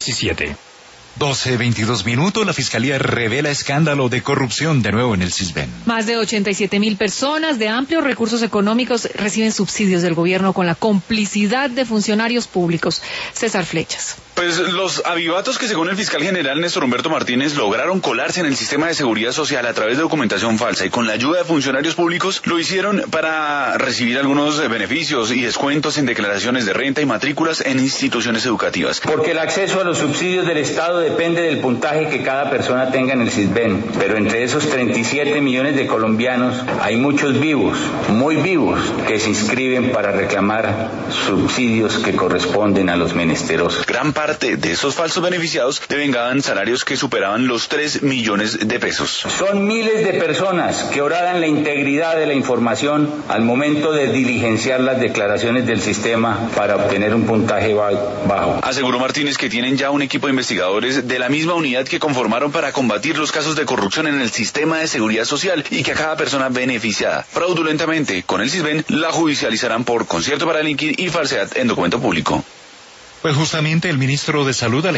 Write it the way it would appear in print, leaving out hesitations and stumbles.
17. 12:22, la Fiscalía revela escándalo de corrupción de nuevo en el Sisbén. Más de 87.000 personas de amplios recursos económicos reciben subsidios del gobierno con la complicidad de funcionarios públicos. César Flechas. Pues los avivatos que según el fiscal general Néstor Humberto Martínez lograron colarse en el sistema de seguridad social a través de documentación falsa y con la ayuda de funcionarios públicos lo hicieron para recibir algunos beneficios y descuentos en declaraciones de renta y matrículas en instituciones educativas. Porque el acceso a los subsidios del Estado depende del puntaje que cada persona tenga en el Sisbén, pero entre esos 37 millones de colombianos hay muchos vivos, muy vivos, que se inscriben para reclamar subsidios que corresponden a los menesterosos. Gran parte de esos falsos beneficiados devengaban salarios que superaban los 3 millones de pesos. Son miles de personas que oradan la integridad de la información al momento de diligenciar las declaraciones del sistema para obtener un puntaje bajo. Aseguró Martínez que tienen ya un equipo de investigadores de la misma unidad que conformaron para combatir los casos de corrupción en el sistema de seguridad social y que a cada persona beneficiada fraudulentamente con el Sisbén la judicializarán por concierto para delinquir y falsedad en documento público. Pues justamente el ministro de Salud,